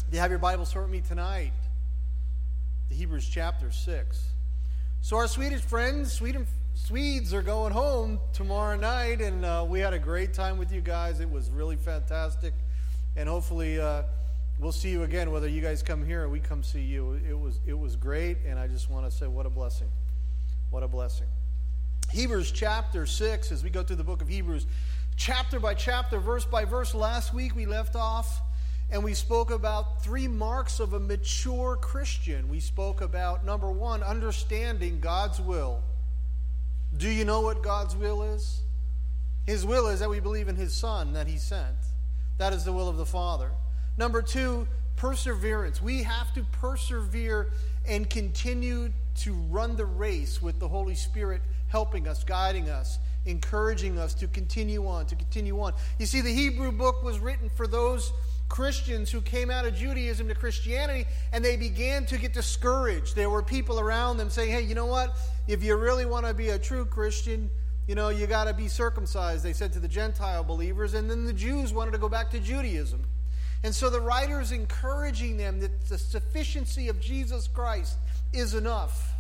If you have your Bibles with me tonight, the Hebrews chapter 6. So our Swedish friends, Swedes are going home tomorrow night, and we had a great time with you guys. It was really fantastic, and hopefully we'll see you again, whether you guys come here or we come see you. It was great, and I just want to say what a blessing. What a blessing. Hebrews chapter 6, as we go through the book of Hebrews, chapter by chapter, verse by verse. Last week we left off and we spoke about 3 marks of a mature Christian. We spoke about, number 1, understanding God's will. Do you know what God's will is? His will is that we believe in His Son that He sent. That is the will of the Father. Number 2, perseverance. We have to persevere and continue to run the race with the Holy Spirit helping us, guiding us, encouraging us to continue on, You see, the Hebrew book was written for those Christians who came out of Judaism to Christianity, and they began to get discouraged. There were people around them saying, hey, you know what? If you really want to be a true Christian, you got to be circumcised, they said to the Gentile believers, and then the Jews wanted to go back to Judaism. And so the writer's encouraging them that the sufficiency of Jesus Christ is enough.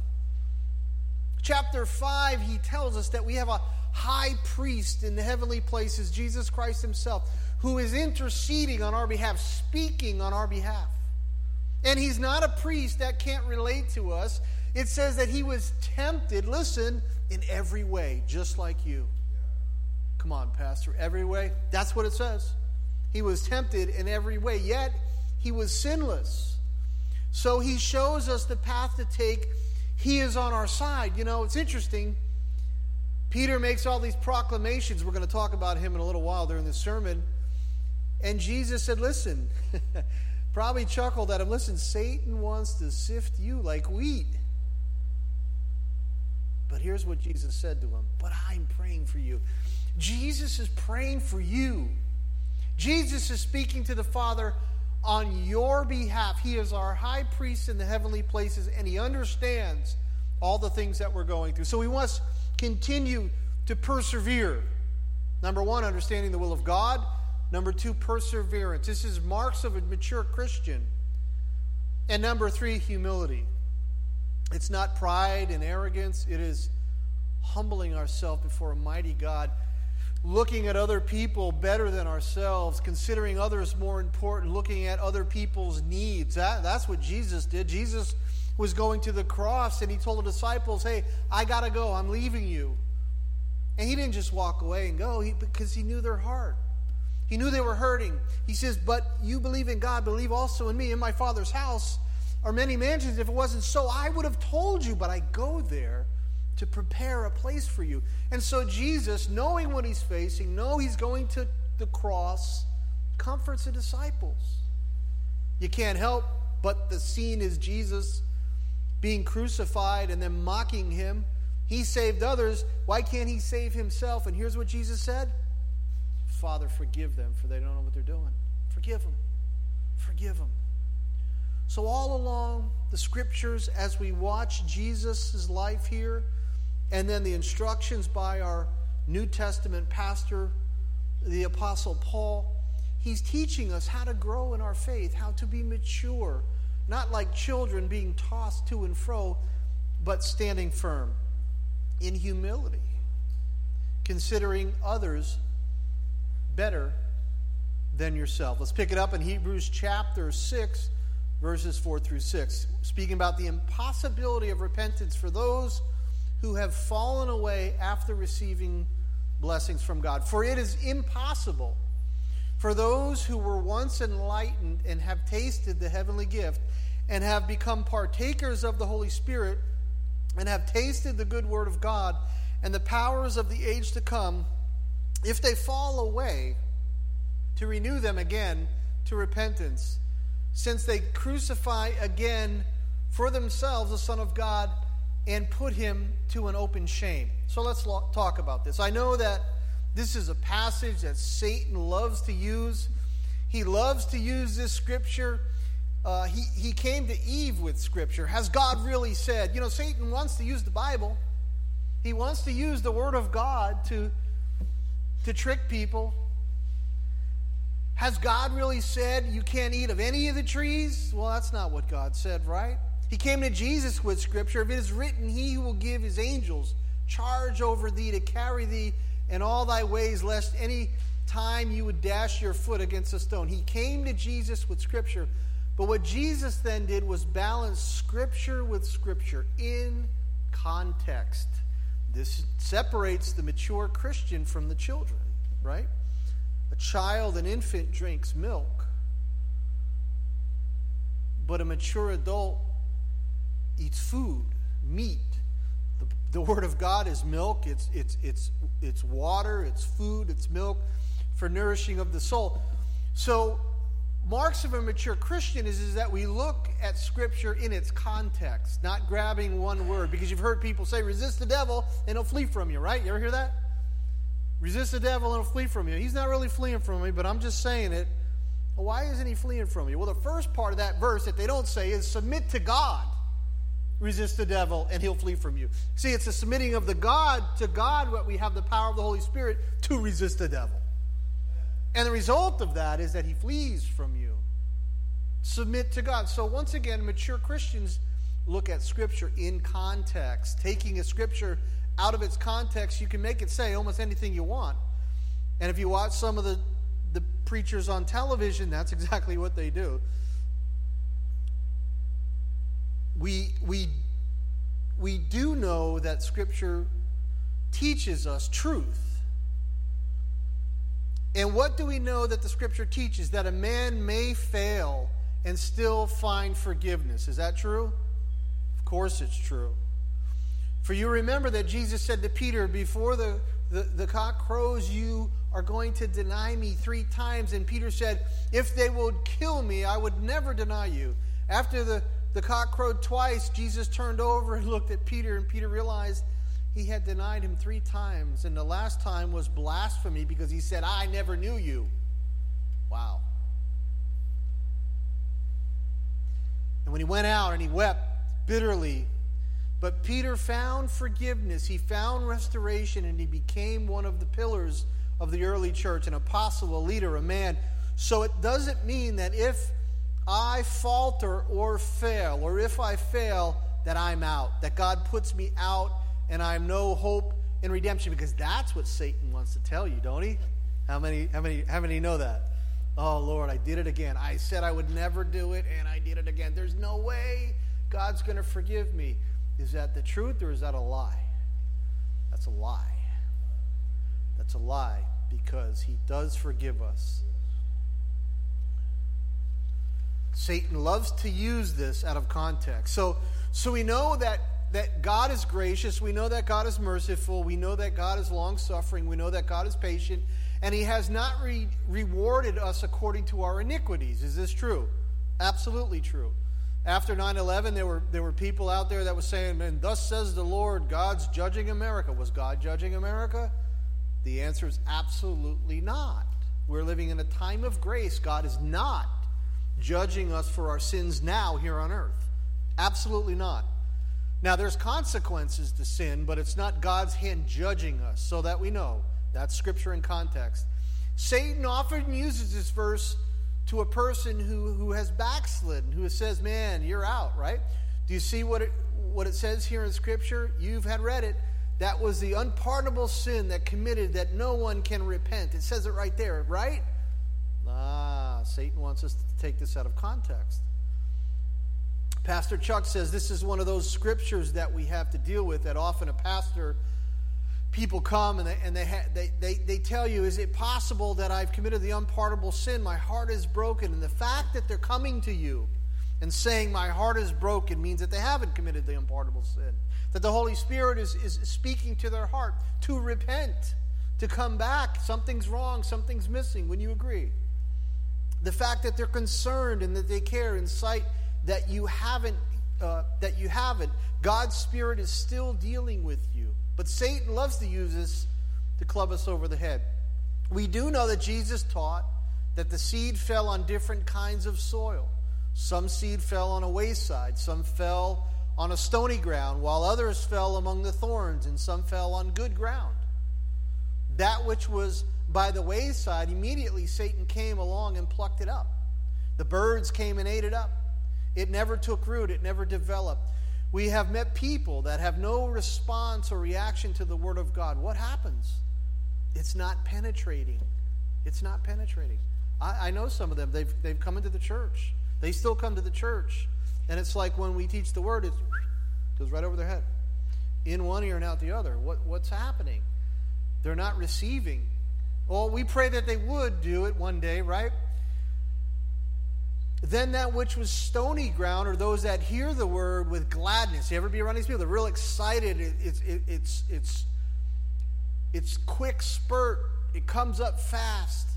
Chapter 5, he tells us that we have a high priest in the heavenly places, Jesus Christ Himself, who is interceding on our behalf, speaking on our behalf. And He's not a priest that can't relate to us. It says that He was tempted, listen, in every way, just like you. Come on, Pastor, every way? That's what it says. He was tempted in every way, yet He was sinless. So He shows us the path to take. He is on our side. It's interesting. Peter makes all these proclamations. We're going to talk about him in a little while during this sermon. And Jesus said, listen, probably chuckled at him, listen, Satan wants to sift you like wheat. But here's what Jesus said to him, but I'm praying for you. Jesus is praying for you. Jesus is speaking to the Father on your behalf. He is our high priest in the heavenly places, and He understands all the things that we're going through. So we must continue to persevere. Number 1, understanding the will of God. Number 2, perseverance. This is marks of a mature Christian. And number 3, humility. It's not pride and arrogance. It is humbling ourselves before a mighty God, looking at other people better than ourselves, considering others more important, looking at other people's needs. That's what Jesus did. Jesus was going to the cross, and He told the disciples, hey, I got to go. I'm leaving you. And He didn't just walk away and go because He knew their heart. He knew they were hurting. He says, but you believe in God, believe also in me. In my Father's house are many mansions. If it wasn't so, I would have told you, but I go there to prepare a place for you. And so Jesus, knowing what He's facing, He's going to the cross, comforts the disciples. You can't help but the scene is Jesus being crucified and then mocking Him. He saved others. Why can't He save Himself? And here's what Jesus said. Father, forgive them, for they don't know what they're doing. Forgive them. Forgive them. So all along the Scriptures, as we watch Jesus' life here, and then the instructions by our New Testament pastor, the Apostle Paul, he's teaching us how to grow in our faith, how to be mature, not like children being tossed to and fro, but standing firm in humility, considering others better than yourself. Let's pick it up in Hebrews chapter 6, verses 4 through 6, speaking about the impossibility of repentance for those who have fallen away after receiving blessings from God. For it is impossible for those who were once enlightened and have tasted the heavenly gift and have become partakers of the Holy Spirit and have tasted the good word of God and the powers of the age to come, if they fall away, to renew them again to repentance, since they crucify again for themselves the Son of God and put Him to an open shame. So let's talk about this. I know that this is a passage that Satan loves to use. He loves to use this Scripture. He came to Eve with Scripture. Has God really said? Satan wants to use the Bible. He wants to use the Word of God to trick people. Has God really said you can't eat of any of the trees? Well, that's not what God said, right? He came to Jesus with Scripture. If it is written, he will give his angels charge over thee to carry thee in all thy ways, lest any time you would dash your foot against a stone. He came to Jesus with Scripture. But what Jesus then did was balance Scripture with Scripture in context. This separates the mature Christian from the children, right? A child, an infant, drinks milk. But a mature adult eats food, meat. The Word of God is milk. It's water. It's food. It's milk for nourishing of the soul. So, marks of a mature Christian is that we look at Scripture in its context, not grabbing one word. Because you've heard people say, resist the devil and he'll flee from you, right? You ever hear that? Resist the devil and he'll flee from you. He's not really fleeing from me, but I'm just saying it. Well, why isn't he fleeing from you? Well, the first part of that verse that they don't say is submit to God. Resist the devil and he'll flee from you. See, it's a submitting of the God to God, what we have the power of the Holy Spirit to resist the devil. And the result of that is that he flees from you. Submit to God. So once again, mature Christians look at Scripture in context. Taking a Scripture out of its context, you can make it say almost anything you want. And if you watch some of the preachers on television, that's exactly what they do. We do know that Scripture teaches us truth. And what do we know that the Scripture teaches? That a man may fail and still find forgiveness. Is that true? Of course it's true. For you remember that Jesus said to Peter, before the cock crows, you are going to deny me 3 times. And Peter said, if they would kill me, I would never deny you. After the cock crowed twice, Jesus turned over and looked at Peter, and Peter realized he had denied him 3 times. And the last time was blasphemy because he said, I never knew you. Wow. And when he went out and he wept bitterly, but Peter found forgiveness. He found restoration, and he became one of the pillars of the early church, an apostle, a leader, a man. So it doesn't mean that if I falter or fail, or if I fail, that I'm out, that God puts me out and I have no hope in redemption, because that's what Satan wants to tell you, don't he? How many know that? Oh, Lord, I did it again. I said I would never do it, and I did it again. There's no way God's going to forgive me. Is that the truth, or is that a lie? That's a lie. That's a lie, because he does forgive us. Satan loves to use this out of context. So we know that God is gracious. We know that God is merciful. We know that God is long-suffering. We know that God is patient. And he has not rewarded us according to our iniquities. Is this true? Absolutely true. After 9/11, there were people out there that were saying, man, thus says the Lord, God's judging America. Was God judging America? The answer is absolutely not. We're living in a time of grace. God is not judging us for our sins now here on earth. Absolutely not. Now, there's consequences to sin, but it's not God's hand judging us, so that we know. That's Scripture in context. Satan often uses this verse to a person who has backslidden, who says, man, you're out, right? Do you see what it says here in Scripture? You've had read it. That was the unpardonable sin that committed that no one can repent. It says it right there, right? Satan wants us to take this out of context. Pastor Chuck says this is one of those scriptures that we have to deal with, that often people come and they tell you, is it possible that I've committed the unpardonable sin? My heart is broken. And the fact that they're coming to you and saying my heart is broken means that they haven't committed the unpardonable sin. That the Holy Spirit is speaking to their heart to repent, to come back. Something's wrong, something's missing. When you agree. The fact that they're concerned and that they care in sight that you haven't, God's Spirit is still dealing with you. But Satan loves to use this to club us over the head. We do know that Jesus taught that the seed fell on different kinds of soil. Some seed fell on a wayside, some fell on a stony ground, while others fell among the thorns, and some fell on good ground. That which was by the wayside, immediately Satan came along and plucked it up. The birds came and ate it up. It never took root. It never developed. We have met people that have no response or reaction to the Word of God. What happens? It's not penetrating. It's not penetrating. I know some of them. They've come into the church. They still come to the church. And it's like when we teach the Word, it goes right over their head. In one ear and out the other. What's happening? They're not receiving. Well, we pray that they would do it one day, right? Then that which was stony ground, or those that hear the word with gladness. You ever be around these people? They're real excited. It's quick spurt. It comes up fast.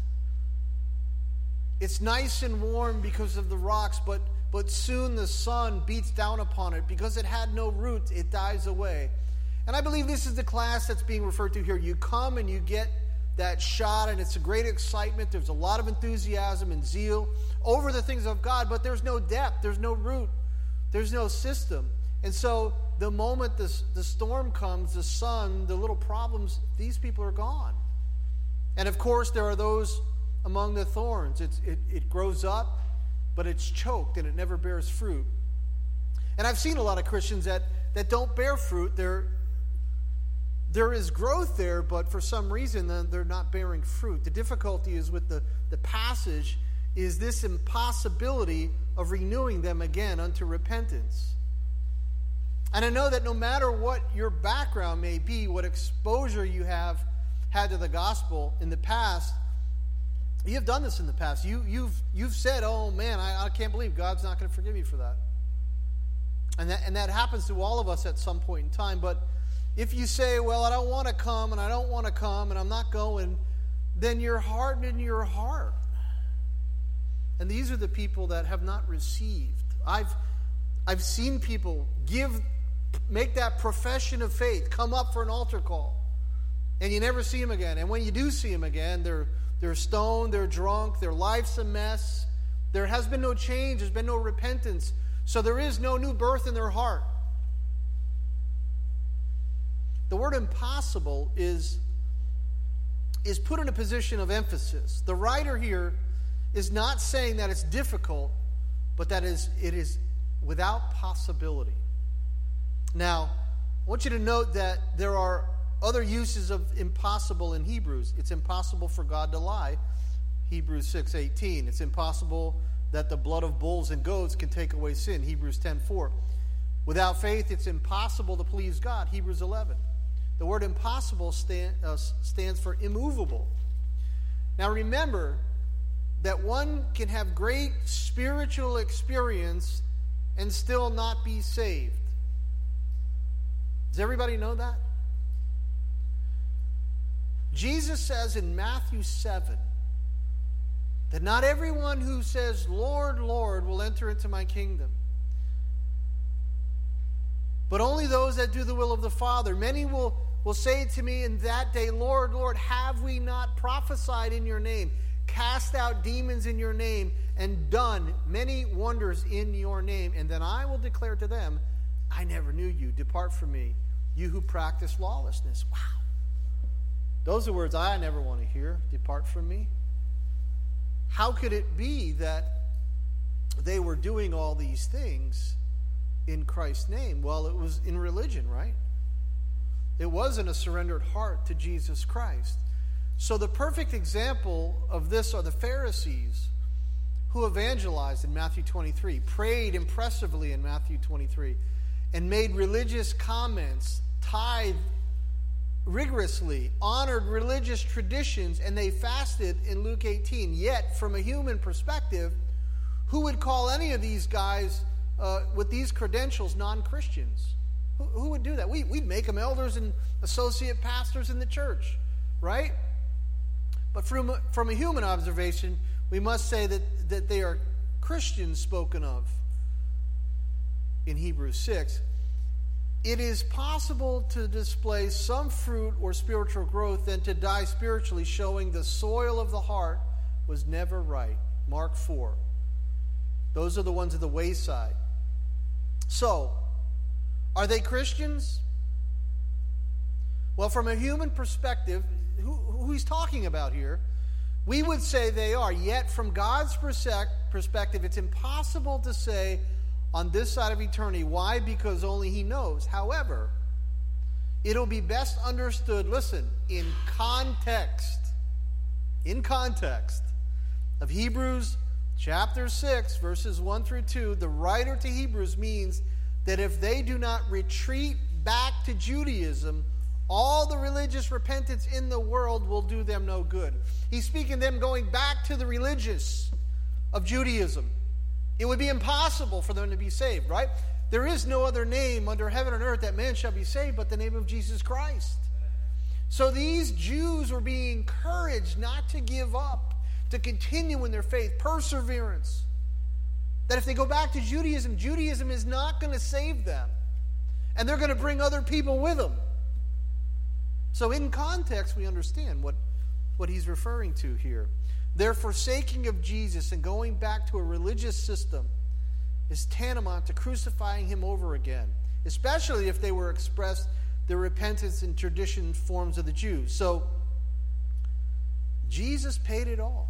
It's nice and warm because of the rocks, but soon the sun beats down upon it. Because it had no roots, it dies away. And I believe this is the class that's being referred to here. You come and you get that shot, and it's a great excitement. There's a lot of enthusiasm and zeal over the things of God, but there's no depth, there's no root, there's no system. And so the moment the storm comes, the sun, the little problems, these people are gone. And of course, there are those among the thorns. It grows up, but it's choked, and it never bears fruit. And I've seen a lot of Christians that don't bear fruit. There is growth there, but for some reason they're not bearing fruit. The difficulty is with the passage is this impossibility of renewing them again unto repentance. And I know that no matter what your background may be, what exposure you have had to the gospel in the past, you have done this in the past. You've said, "Oh man, I can't believe God's not going to forgive me for that." And that happens to all of us at some point in time. But if you say, "Well, I don't want to come, and I don't want to come, and I'm not going," then you're hardened in your heart. And these are the people that have not received. I've seen people make that profession of faith, come up for an altar call, and you never see them again. And when you do see them again, they're stoned, they're drunk, their life's a mess. There has been no change, there's been no repentance. So there is no new birth in their heart. The word impossible is put in a position of emphasis. The writer here is not saying that it's difficult, but that it is without possibility. Now, I want you to note that there are other uses of impossible in Hebrews. It's impossible for God to lie, Hebrews 6:18. It's impossible that the blood of bulls and goats can take away sin, Hebrews 10:4. Without faith, it's impossible to please God, Hebrews 11. The word impossible stands for immovable. Now remember that one can have great spiritual experience and still not be saved. Does everybody know that? Jesus says in Matthew 7 that not everyone who says, "Lord, Lord," will enter into my kingdom, but only those that do the will of the Father. Many will say to me in that day, "Lord, Lord, have we not prophesied in your name, cast out demons in your name, and done many wonders in your name?" And then I will declare to them, "I never knew you. Depart from me, you who practice lawlessness." Wow. Those are words I never want to hear. Depart from me. How could it be that they were doing all these things in Christ's name? Well, it was in religion, right? It wasn't a surrendered heart to Jesus Christ. So the perfect example of this are the Pharisees, who evangelized in Matthew 23, prayed impressively in Matthew 23, and made religious comments, tithed rigorously, honored religious traditions, and they fasted in Luke 18. Yet, from a human perspective, who would call any of these guys with these credentials non-Christians? Who would do that? We'd make them elders and associate pastors in the church, right? But from a human observation, we must say that they are Christians spoken of in Hebrews 6. It is possible to display some fruit or spiritual growth than to die spiritually, showing the soil of the heart was never right. Mark 4. Those are the ones at the wayside. So, are they Christians? Well, from a human perspective, who he's talking about here, we would say they are. Yet from God's perspective, it's impossible to say on this side of eternity. Why? Because only he knows. However, it'll be best understood, listen, in context of Hebrews chapter 6, verses 1 through 2, the writer to Hebrews means that if they do not retreat back to Judaism, all the religious repentance in the world will do them no good. He's speaking them going back to the religious of Judaism. It would be impossible for them to be saved, right? There is no other name under heaven and earth that man shall be saved but the name of Jesus Christ. So these Jews were being encouraged not to give up, to continue in their faith, perseverance. That if they go back to Judaism, Judaism is not going to save them. And they're going to bring other people with them. So in context, we understand what he's referring to here. Their forsaking of Jesus and going back to a religious system is tantamount to crucifying him over again, especially if they were expressed their repentance in tradition forms of the Jews. So Jesus paid it all.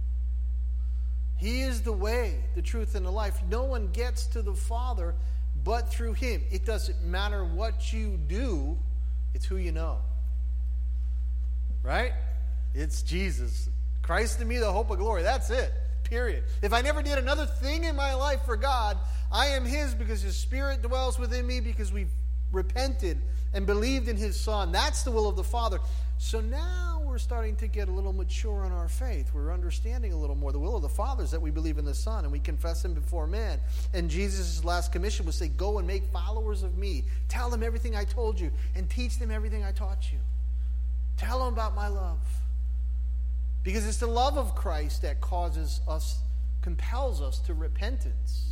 He is the way, the truth, and the life. No one gets to the Father but through him. It doesn't matter what you do, it's who you know. Right? It's Jesus. Christ in me, the hope of glory. That's it. Period. If I never did another thing in my life for God, I am his because his Spirit dwells within me, because we've repented and believed in his Son. That's the will of the Father. So now we're starting to get a little mature in our faith. We're understanding a little more. The will of the Father is that we believe in the Son and we confess him before man. And Jesus' last commission was say, go and make followers of me. Tell them everything I told you and teach them everything I taught you. Tell them about my love. Because it's the love of Christ that compels us to repentance.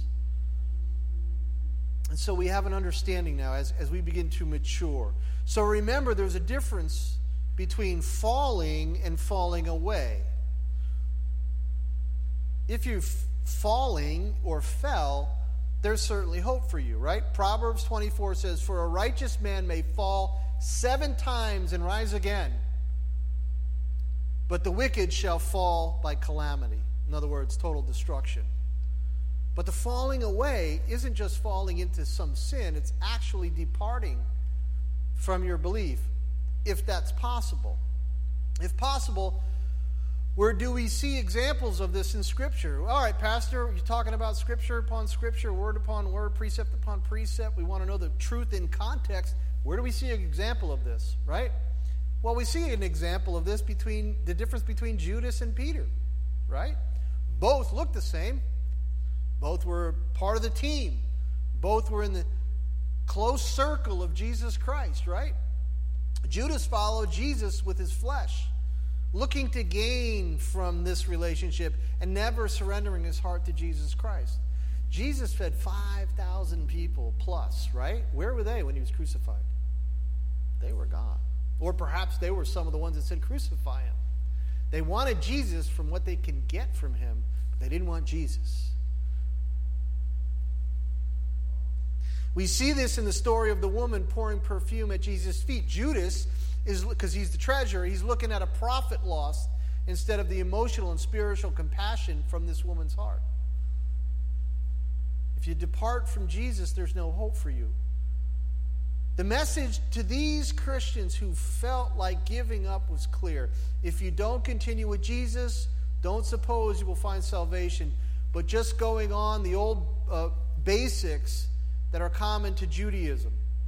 And so we have an understanding now as we begin to mature. So remember, there's a difference between falling and falling away. If you're falling or fell, there's certainly hope for you, right? Proverbs 24 says, for a righteous man may fall 7 times and rise again, but the wicked shall fall by calamity. In other words, total destruction. But the falling away isn't just falling into some sin, it's actually departing from your belief, if that's possible. If possible, where do we see examples of this in Scripture? All right, Pastor, you're talking about Scripture upon Scripture, word upon word, precept upon precept. We want to know the truth in context. Where do we see an example of this, right? Well, we see an example of this between the difference between Judas and Peter, right? Both looked the same. Both were part of the team. Both were in the close circle of Jesus Christ, right? Judas followed Jesus with his flesh, looking to gain from this relationship and never surrendering his heart to Jesus Christ. Jesus fed 5,000 people plus, right? Where were they when he was crucified? They were gone. Or perhaps they were some of the ones that said, crucify him. They wanted Jesus from what they can get from him, but they didn't want Jesus. We see this in the story of the woman pouring perfume at Jesus' feet. Judas is, because he's the treasurer, he's looking at a profit loss instead of the emotional and spiritual compassion from this woman's heart. If you depart from Jesus, there's no hope for you. The message to these Christians who felt like giving up was clear. If you don't continue with Jesus, don't suppose you will find salvation. But just going on the old basics that are common to Judaism.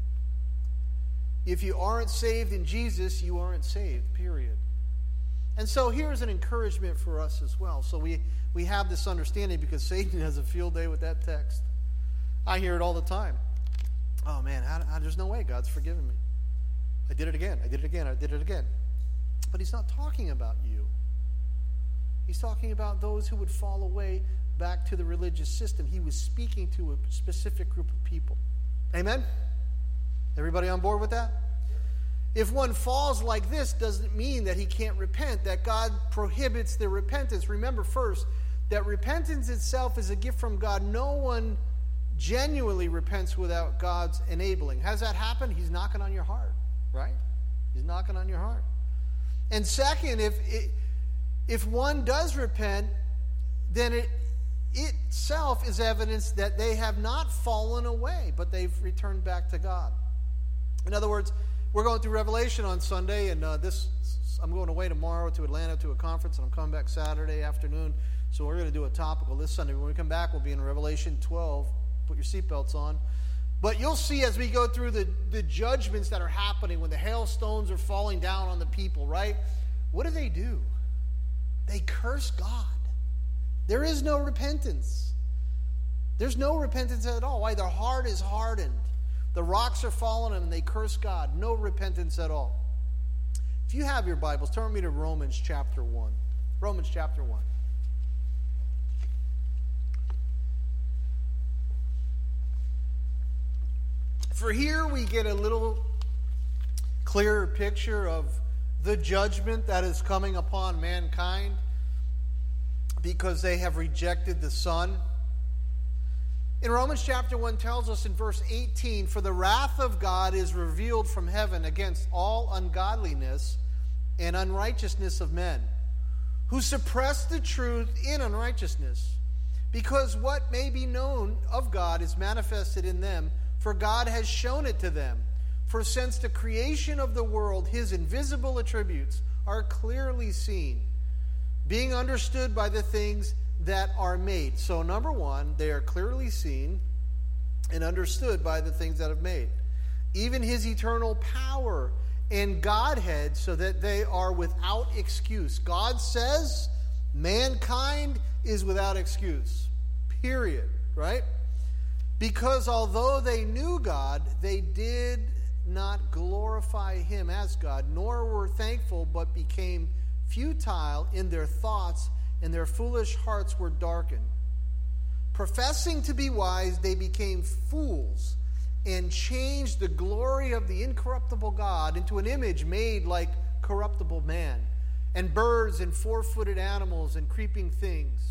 If you aren't saved in Jesus, you aren't saved, period. And so here's an encouragement for us as well. So we have this understanding because Satan has a field day with that text. I hear it all the time. Oh man, there's no way God's forgiven me. I did it again. I did it again. But he's not talking about you. He's talking about those who would fall away back to the religious system. He was speaking to a specific group of people. Amen? Everybody on board with that? If one falls like this, doesn't mean that he can't repent, that God prohibits the repentance. Remember first, that repentance itself is a gift from God. No one genuinely repents without God's enabling. Has that happened? He's knocking on your heart, right? He's knocking on your heart. And second, if one does repent, then it itself is evidence that they have not fallen away, but they've returned back to God. In other words, we're going through Revelation on Sunday, and I'm going away tomorrow to Atlanta to a conference, and I'm coming back Saturday afternoon. So we're going to do a topical this Sunday. When we come back, we'll be in Revelation 12. Put your seatbelts on. But you'll see as we go through the judgments that are happening when the hailstones are falling down on the people, right? What do? They curse God. There is no repentance. There's no repentance at all. Why? Their heart is hardened. The rocks are falling on them and they curse God. No repentance at all. If you have your Bibles, turn me to Romans chapter 1. Romans chapter 1. For here we get a little clearer picture of the judgment that is coming upon mankind because they have rejected the Son. In Romans chapter 1 tells us in verse 18, "For the wrath of God is revealed from heaven against all ungodliness and unrighteousness of men, who suppress the truth in unrighteousness, because what may be known of God is manifested in them, for God has shown it to them. For since the creation of the world, his invisible attributes are clearly seen, being understood by the things that are made." So number one, they are clearly seen and understood by the things that are made. Even his eternal power and Godhead, so that they are without excuse. God says mankind is without excuse. Period. Right? Because although they knew God, they did not glorify him as God, nor were thankful, but became futile in their thoughts, and their foolish hearts were darkened. Professing to be wise, they became fools, and changed the glory of the incorruptible God into an image made like corruptible man, and birds and four-footed animals and creeping things.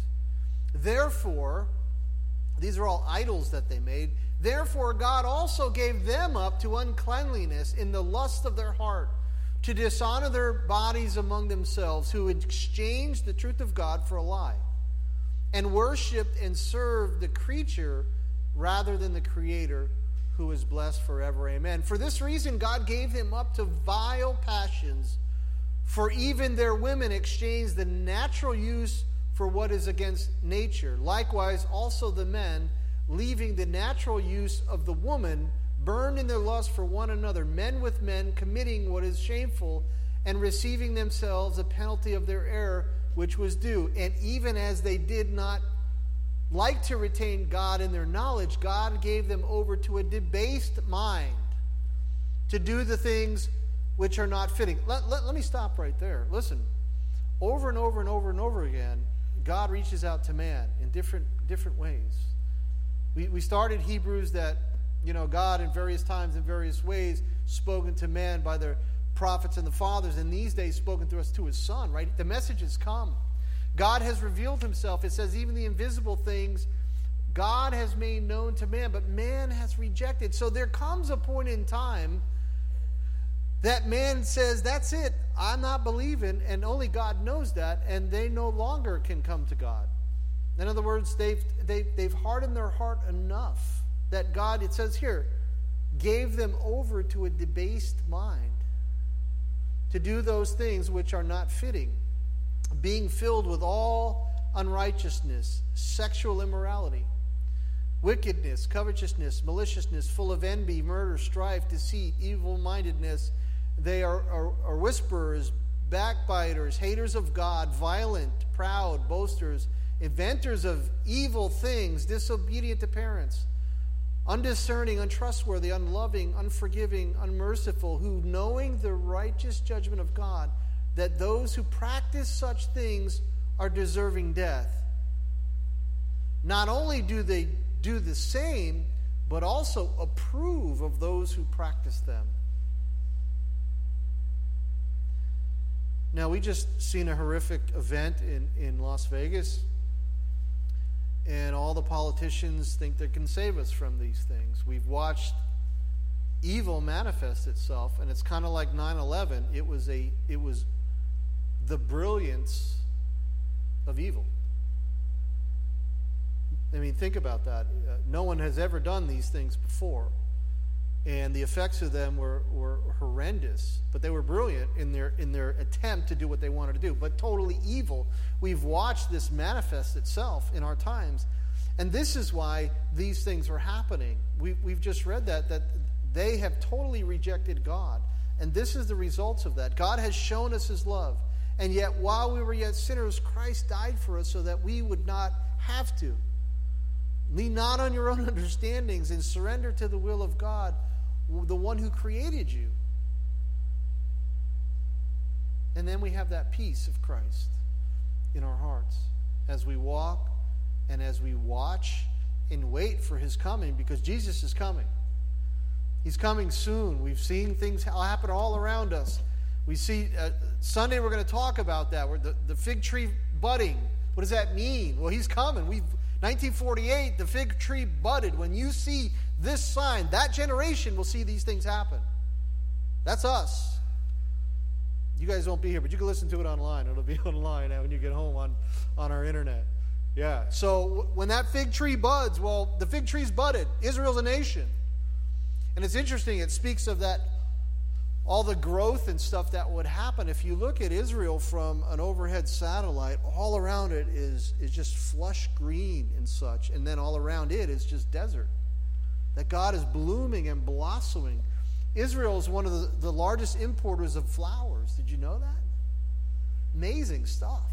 Therefore, these are all idols that they made. Therefore, God also gave them up to uncleanliness in the lust of their heart, to dishonor their bodies among themselves, who exchanged the truth of God for a lie, and worshipped and served the creature rather than the Creator, who is blessed forever. Amen. For this reason, God gave them up to vile passions, for even their women exchanged the natural use for what is against nature. Likewise, also the men, leaving the natural use of the woman, burned in their lust for one another, men with men, committing what is shameful, and receiving themselves a penalty of their error, which was due. And even as they did not like to retain God in their knowledge, God gave them over to a debased mind, to do the things which are not fitting. Let me stop right there. Listen, over and over and over and over again, God reaches out to man in different ways. We started Hebrews that, God in various times, in various ways, spoken to man by their prophets and the fathers, and these days spoken to us to his Son, right? The message has come. God has revealed himself. It says even the invisible things God has made known to man, but man has rejected. So there comes a point in time that man says, that's it, I'm not believing, and only God knows that, and they no longer can come to God. In other words, they've hardened their heart enough that God, it says here, gave them over to a debased mind to do those things which are not fitting, being filled with all unrighteousness, sexual immorality, wickedness, covetousness, maliciousness, full of envy, murder, strife, deceit, evil-mindedness. They are whisperers, backbiters, haters of God, violent, proud, boasters, inventors of evil things, disobedient to parents, undiscerning, untrustworthy, unloving, unforgiving, unmerciful, who, knowing the righteous judgment of God, that those who practice such things are deserving death. Not only do they do the same, but also approve of those who practice them. Now, we just seen a horrific event in Las Vegas, and all the politicians think they can save us from these things. We've watched evil manifest itself, and it's kind of like 9/11. It was the brilliance of evil. I mean, think about that. No one has ever done these things before. And the effects of them were horrendous. But they were brilliant in their attempt to do what they wanted to do. But totally evil. We've watched this manifest itself in our times. And this is why these things are happening. We've just read that they have totally rejected God. And this is the results of that. God has shown us his love. And yet, while we were yet sinners, Christ died for us so that we would not have to. Lean not on your own understandings and surrender to the will of God, the one who created you. And then we have that peace of Christ in our hearts as we walk and as we watch and wait for his coming, because Jesus is coming. He's coming soon. We've seen things happen all around us. We see, Sunday we're going to talk about that. The fig tree budding. What does that mean? Well, he's coming. 1948, the fig tree budded. When you see this sign, that generation will see these things happen. That's us. You guys won't be here, but you can listen to it online. It'll be online when you get home on our internet. Yeah. So when that fig tree buds, well, the fig tree's budded. Israel's a nation. And it's interesting, it speaks of that, all the growth and stuff that would happen. If you look at Israel from an overhead satellite, all around it is just flush green and such. And then all around it is just desert. That God is blooming and blossoming. Israel is one of the largest importers of flowers. Did you know that? Amazing stuff.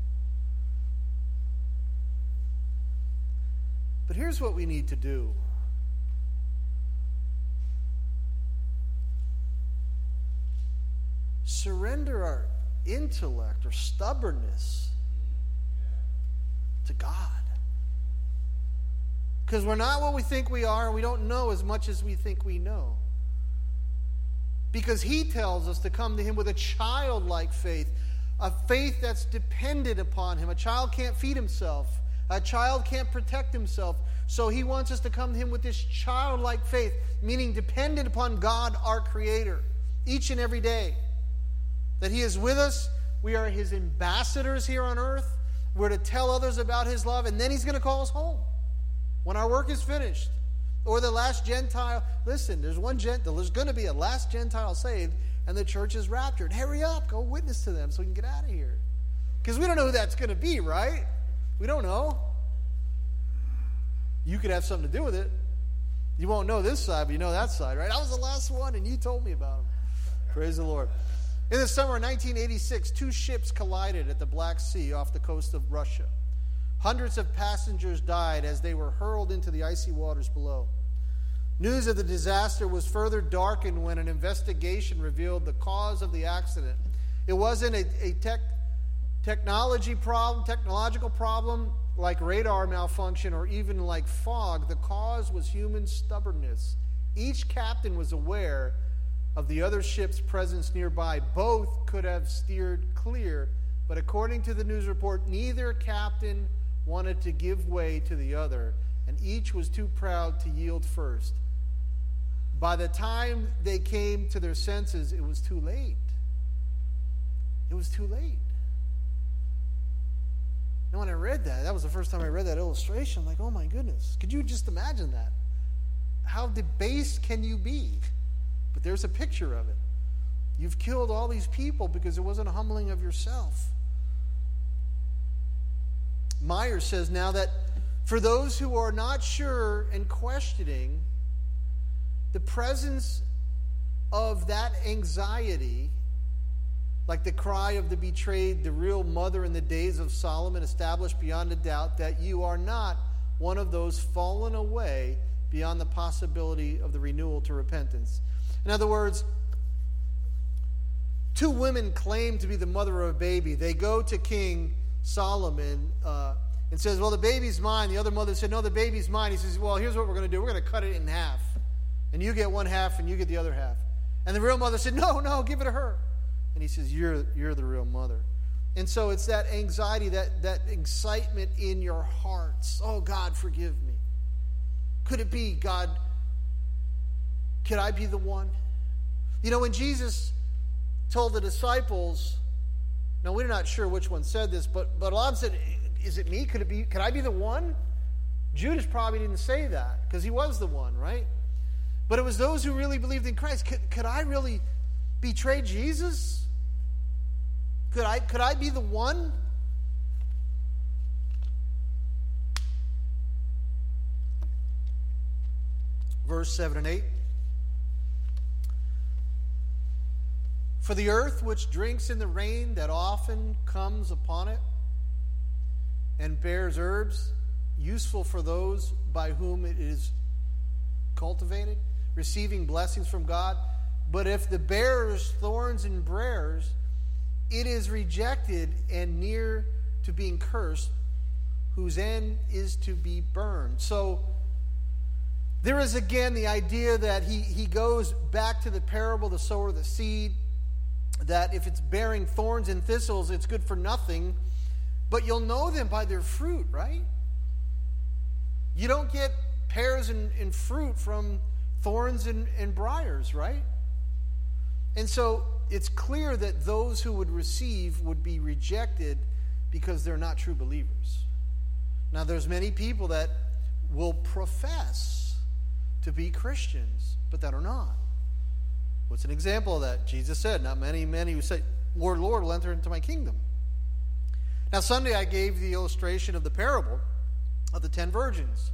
But here's what we need to do. Surrender our intellect or stubbornness to God. Because we're not what we think we are, and we don't know as much as we think we know. Because he tells us to come to him with a childlike faith, a faith that's dependent upon him. A child can't feed himself. A child can't protect himself. So he wants us to come to him with this childlike faith, meaning dependent upon God, our Creator, each and every day. That he is with us. We are his ambassadors here on earth. We're to tell others about his love, and then he's going to call us home when our work is finished. Or the last Gentile. Listen, there's going to be a last Gentile saved, and the church is raptured. Hurry up, go witness to them so we can get out of here. Because we don't know who that's going to be, right? We don't know. You could have something to do with it. You won't know this side, but you know that side, right? I was the last one, and you told me about him. Praise the Lord. In the summer of 1986, 2 ships collided at the Black Sea off the coast of Russia. Hundreds of passengers died as they were hurled into the icy waters below. News of the disaster was further darkened when an investigation revealed the cause of the accident. It wasn't a technological problem like radar malfunction or even like fog. The cause was human stubbornness. Each captain was aware of the other ship's presence nearby. Both could have steered clear, but according to the news report, neither captain wanted to give way to the other, and each was too proud to yield first. By the time they came to their senses, it was too late. It was too late. And when I read that was the first time I read that illustration. I'm like, oh my goodness. Could you just imagine that? How debased can you be? But there's a picture of it. You've killed all these people because it wasn't a humbling of yourself. Myers says now that for those who are not sure and questioning, the presence of that anxiety, like the cry of the betrayed, the real mother in the days of Solomon, established beyond a doubt that you are not one of those fallen away beyond the possibility of the renewal to repentance. In other words, 2 women claim to be the mother of a baby. They go to King Solomon and says, well, the baby's mine. The other mother said, no, the baby's mine. He says, well, here's what we're going to do. We're going to cut it in half. And you get one half and you get the other half. And the real mother said, no, give it to her. And he says, you're the real mother. And so it's that anxiety, that excitement in your hearts. Oh, God, forgive me. Could it be, God, could I be the one? You know, when Jesus told the disciples Now, we're not sure which one said this, but a lot of them said, is it me? Could I be the one? Judas probably didn't say that because he was the one, right? But it was those who really believed in Christ. Could I really betray Jesus? Could I be the one? Verse 7 and 8. For the earth which drinks in the rain that often comes upon it, and bears herbs, useful for those by whom it is cultivated, receiving blessings from God. But if the bears thorns and briars, it is rejected and near to being cursed, whose end is to be burned. So there is again the idea that he goes back to the parable, the sower of the seed, that if it's bearing thorns and thistles, it's good for nothing. But you'll know them by their fruit, right? You don't get pears and fruit from thorns and briars, right? And so it's clear that those who would receive would be rejected because they're not true believers. Now, there's many people that will profess to be Christians, but that are not. What's an example of that? Jesus said, not many who say, Lord, Lord, will enter into my kingdom. Now, Sunday I gave the illustration of the parable of the 10 virgins.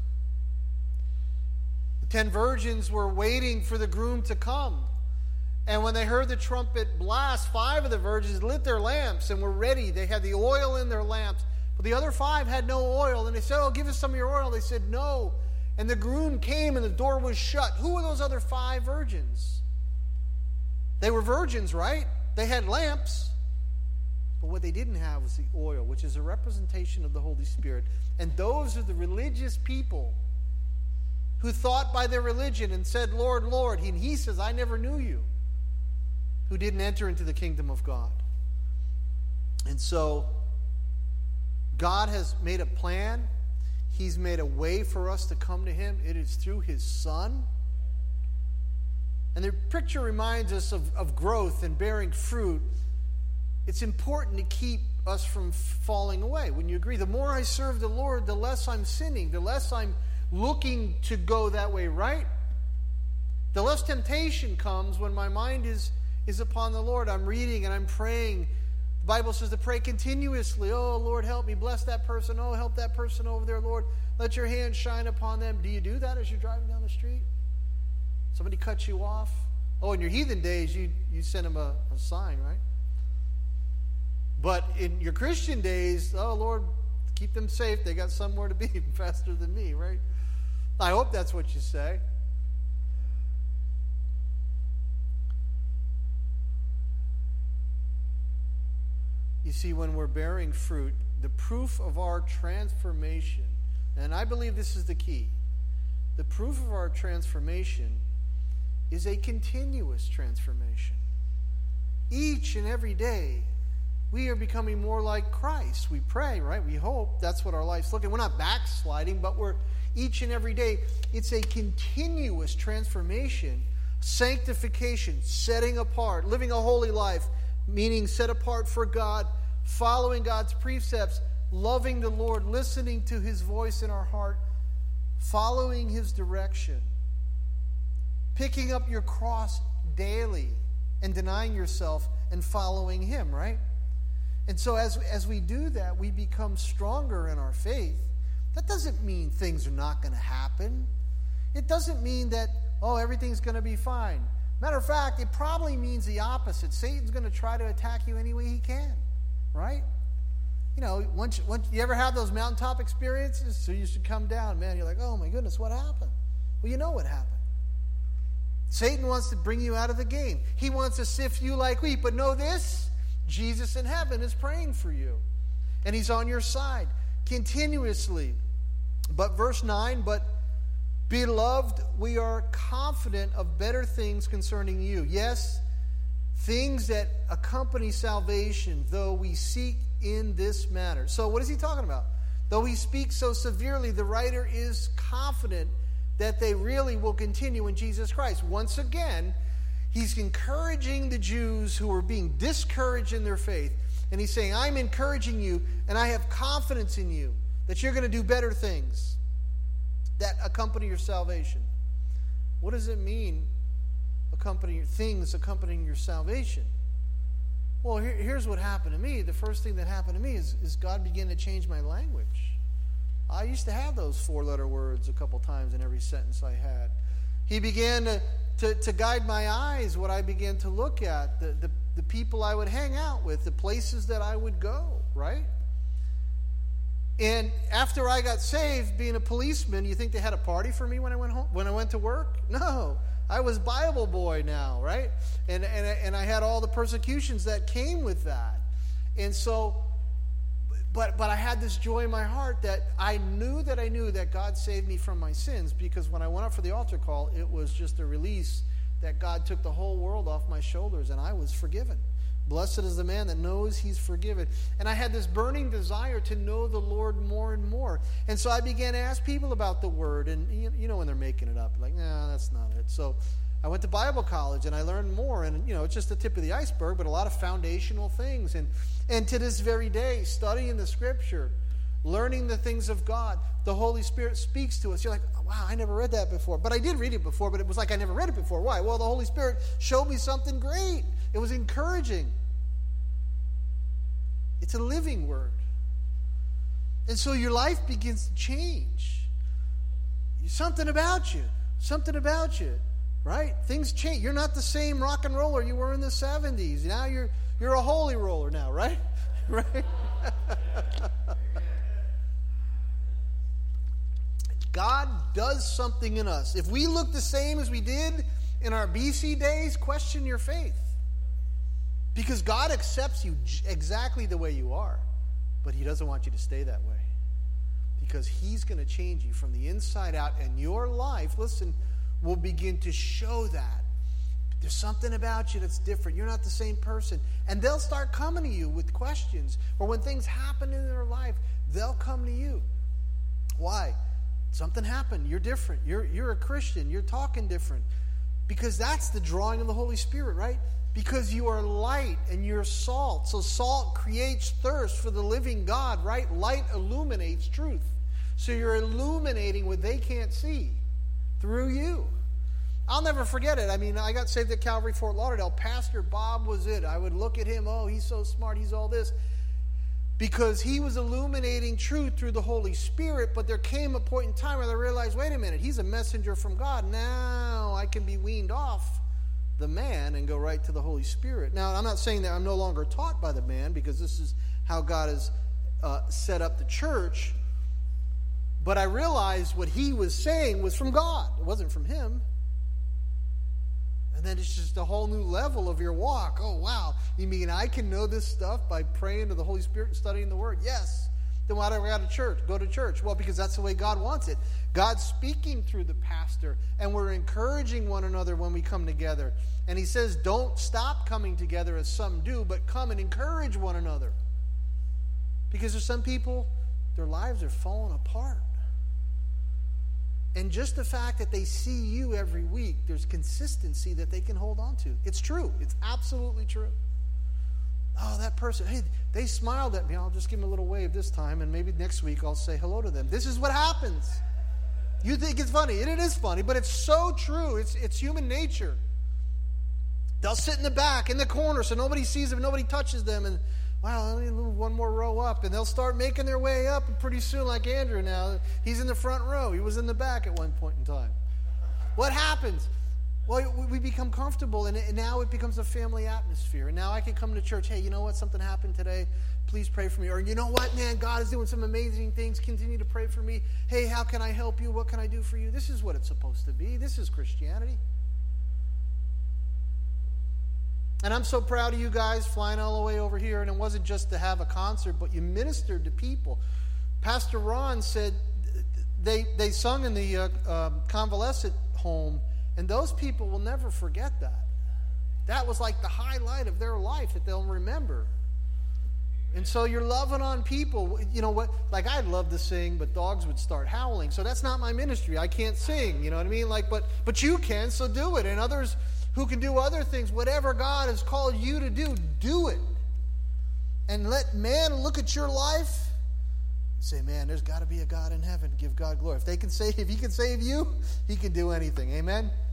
The 10 virgins were waiting for the groom to come. And when they heard the trumpet blast, 5 of the virgins lit their lamps and were ready. They had the oil in their lamps. But the other 5 had no oil. And they said, oh, give us some of your oil. They said, no. And the groom came and the door was shut. Who were those other 5 virgins? They were virgins, right? They had lamps. But what they didn't have was the oil, which is a representation of the Holy Spirit. And those are the religious people who thought by their religion and said, Lord, Lord. And he says, I never knew you, who didn't enter into the kingdom of God. And so God has made a plan. He's made a way for us to come to him. It is through his Son. And the picture reminds us of growth and bearing fruit. It's important to keep us from falling away. When you agree, the more I serve the Lord, the less I'm sinning, the less I'm looking to go that way, right? The less temptation comes when my mind is upon the Lord. I'm reading and I'm praying. The Bible says to pray continuously. Oh, Lord, help me. Bless that person. Oh, help that person over there, Lord. Let your hand shine upon them. Do you do that as you're driving down the street? Somebody cuts you off? Oh, in your heathen days, you send them a sign, right? But in your Christian days, oh, Lord, keep them safe. They got somewhere to be faster than me, right? I hope that's what you say. You see, when we're bearing fruit, the proof of our transformation, and I believe this is the key, the proof of our transformation is a continuous transformation. Each and every day, we are becoming more like Christ. We pray, right? We hope that's what our life's looking. We're not backsliding, but we're each and every day. It's a continuous transformation, sanctification, setting apart, living a holy life, meaning set apart for God, following God's precepts, loving the Lord, listening to his voice in our heart, following his direction, picking up your cross daily and denying yourself and following him, right? And so as we do that, we become stronger in our faith. That doesn't mean things are not going to happen. It doesn't mean that, oh, everything's going to be fine. Matter of fact, it probably means the opposite. Satan's going to try to attack you any way he can, right? You know, once you ever have those mountaintop experiences, so you should come down, man. You're like, oh my goodness, what happened? Well, you know what happened. Satan wants to bring you out of the game. He wants to sift you like wheat. But know this, Jesus in heaven is praying for you. And he's on your side continuously. But verse 9, but beloved, we are confident of better things concerning you. Yes, things that accompany salvation, though we seek in this matter. So what is he talking about? Though he speaks so severely, the writer is confident that they really will continue in Jesus Christ. Once again, he's encouraging the Jews who were being discouraged in their faith. And he's saying, I'm encouraging you, and I have confidence in you that you're going to do better things that accompany your salvation. What does it mean, accompanying your salvation? Well, here's what happened to me. The first thing that happened to me is God began to change my language. I used to have those 4-letter words a couple times in every sentence I had. He began to guide my eyes, what I began to look at, the people I would hang out with, the places that I would go, right? And after I got saved, being a policeman, you think they had a party for me when I went home, when I went to work? No. I was Bible boy now, right? And I had all the persecutions that came with that. And so, but I had this joy in my heart that I knew that God saved me from my sins, because when I went up for the altar call, it was just a release that God took the whole world off my shoulders and I was forgiven. Blessed is the man that knows he's forgiven. And I had this burning desire to know the Lord more and more. And so I began to ask people about the Word. And you know when they're making it up, like, no, that's not it. So I went to Bible college and I learned more. And, it's just the tip of the iceberg, but a lot of foundational things. And to this very day, studying the Scripture, learning the things of God, the Holy Spirit speaks to us. You're like, wow, I never read that before. But I did read it before, but it was like I never read it before. Why? Well, the Holy Spirit showed me something great. It was encouraging. It's a living word. And so your life begins to change. Something about you, right? Things change. You're not the same rock and roller you were in the 70s. Now you're a holy roller now, right? Right? God does something in us. If we look the same as we did in our BC days, question your faith. Because God accepts you exactly the way you are, but He doesn't want you to stay that way. Because He's going to change you from the inside out, and your life, listen, will begin to show that. There's something about you that's different. You're not the same person. And they'll start coming to you with questions. Or when things happen in their life, they'll come to you. Why? Something happened. You're different. You're a Christian. You're talking different. Because that's the drawing of the Holy Spirit, right? Because you are light and you're salt. So salt creates thirst for the living God, right? Light illuminates truth. So you're illuminating what they can't see through you. I'll never forget it. I mean, I got saved at Calvary Fort Lauderdale. Pastor Bob was it. I would look at him, oh, he's so smart, he's all this. Because he was illuminating truth through the Holy Spirit, but there came a point in time where I realized, wait a minute, he's a messenger from God. Now I can be weaned off the man and go right to the Holy Spirit. Now, I'm not saying that I'm no longer taught by the man, because this is how God has set up the church. But I realized what he was saying was from God. It wasn't from him. And then it's just a whole new level of your walk. Oh, wow. You mean I can know this stuff by praying to the Holy Spirit and studying the Word? Yes. Then why do I go to church? Well, because that's the way God wants it. God's speaking through the pastor, and we're encouraging one another when we come together. And He says, don't stop coming together as some do, but come and encourage one another. Because there's some people, their lives are falling apart. And just the fact that they see you every week, there's consistency that they can hold on to. It's true. It's absolutely true. Oh, that person, hey, they smiled at me. I'll just give them a little wave this time, and maybe next week I'll say hello to them. This is what happens. You think it's funny, and it is funny, but it's so true. It's human nature. They'll sit in the back, in the corner, so nobody sees them, nobody touches them, and wow, let me move one more row up, and they'll start making their way up, and pretty soon, like Andrew now, he's in the front row. He was in the back at one point in time. What happens? Well, we become comfortable, and now it becomes a family atmosphere. And now I can come to church, hey, you know what? Something happened today. Please pray for me. Or, you know what, man? God is doing some amazing things. Continue to pray for me. Hey, how can I help you? What can I do for you? This is what it's supposed to be. This is Christianity. And I'm so proud of you guys flying all the way over here. And it wasn't just to have a concert, but you ministered to people. Pastor Ron said they sung in the convalescent home, and those people will never forget that. That was like the highlight of their life that they'll remember. And so you're loving on people. You know what? Like, I'd love to sing, but dogs would start howling. So that's not my ministry. I can't sing. You know what I mean? Like, but you can, so do it. And others who can do other things, whatever God has called you to do, do it. and let man look at your life and say, man, there's got to be a God in heaven. Give God glory. If he can save you, he can do anything. Amen?